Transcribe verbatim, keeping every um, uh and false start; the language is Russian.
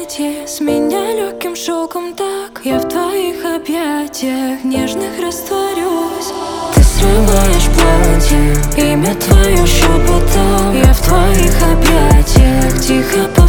платье с меня легким шелком так. Я в твоих объятиях нежных растворюсь. Ты срываешь платье, имя твое шепотом. Я в твоих объятиях тихо